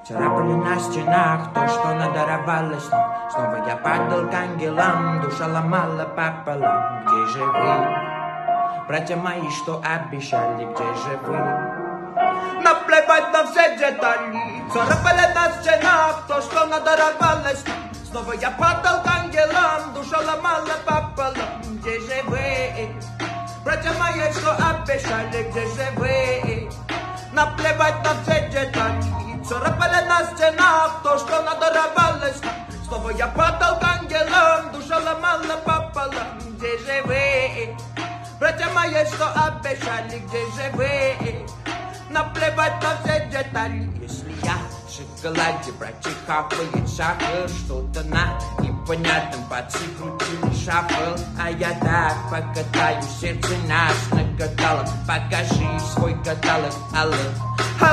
Царапали на стенах то, что надоровалось нам. Снова я падал к ангелам, душа ломала пополам. Где же вы, братья мои, что обещали, где же вы? Наплевать на все детали, царапали на стенах то, что надоровалось нам. Снова я падал к ангелам, душа ломала пополам. Где же вы, братья мои, что обещали, где же вы? Наплевать на все детали, царапали на стенах то, что надоровалось нам. Снова я падал к ангелам, душа ломала пополам. Где же вы, братья мои, что обещали, где же вы? Наплевать на все детали. Если я в шоколаде, братья хапает сахар, что-то на непонятном пацы крутили шафл. А я так покатаю, сердце нас нагадало. Покажи свой каталог, алло.